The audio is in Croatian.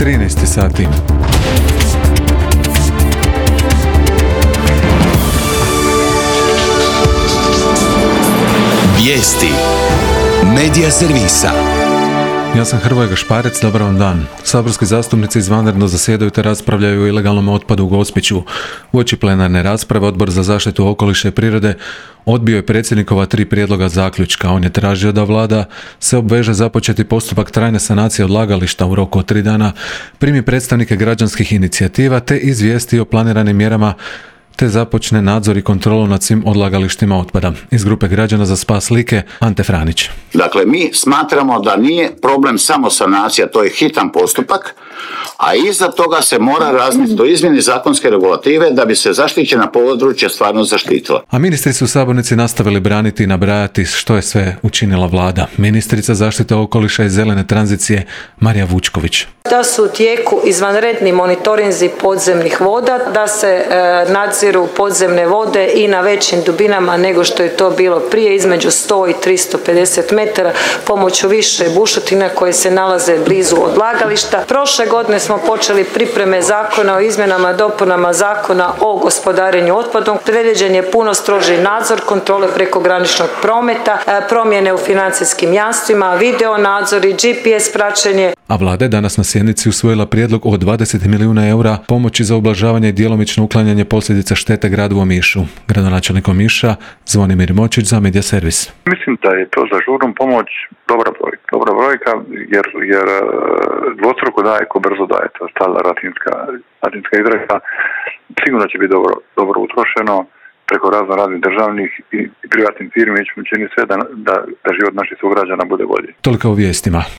13 sati. Vijesti Medija servisa. Ja sam Hrvoje Gašparec, dobar vam dan. Saborski zastupnici izvanredno zasjedaju te raspravljaju o ilegalnom otpadu u Gospiću. Uoči plenarne rasprave Odbor za zaštitu okoliša i prirode odbio je predsjednikova 3 prijedloga zaključka. On je tražio da vlada se obveže započeti postupak trajne sanacije odlagališta u roku od 3 dana, primi predstavnike građanskih inicijativa te izvijesti o planiranim mjerama te započne nadzor i kontrolu nad svim odlagalištima otpada. Iz grupe građana za spas Like, Ante Franić. Dakle, mi smatramo da nije problem samo sanacija, to je hitan postupak, a iza toga se mora razmisliti o izmjeni zakonske regulative da bi se zaštićena područja stvarno zaštitila. A ministri su u sabornici nastavili braniti i nabrajati što je sve učinila vlada. Ministrica zaštite okoliša i zelene tranzicije Marija Vučković. Da su u tijeku izvanredni monitorinzi podzemnih voda, da se nadziru podzemne vode i na većim dubinama nego što je to bilo prije, između 100 i 350 metara, pomoću više bušotina koje se nalaze blizu odlagališta. Prošle godine smo počeli pripreme zakona o izmjenama i dopunama zakona o gospodarenju otpadom. Predviđen je puno stroži nadzor, kontrole prekograničnog prometa, promjene u financijskim jamstvima, video nadzori, GPS praćenje. A vlada je danas na sjednici usvojila prijedlog od 20 milijuna eura pomoći za ublažavanje i djelomično uklanjanje posljedica štete gradu Omišu. Gradonačelnik Omiša Zvonimir Močić za Medija servis. Mislim da je to za žurnu pomoć dobra brojka jer dvostruko daje ko brzo daje, to je stala latinska izreka. Sigurno će biti dobro utrošeno preko raznih državnih i privatnih firmi. Mi ćemo činiti sve da život naših sugrađana bude bolji. Toliko o vijestima.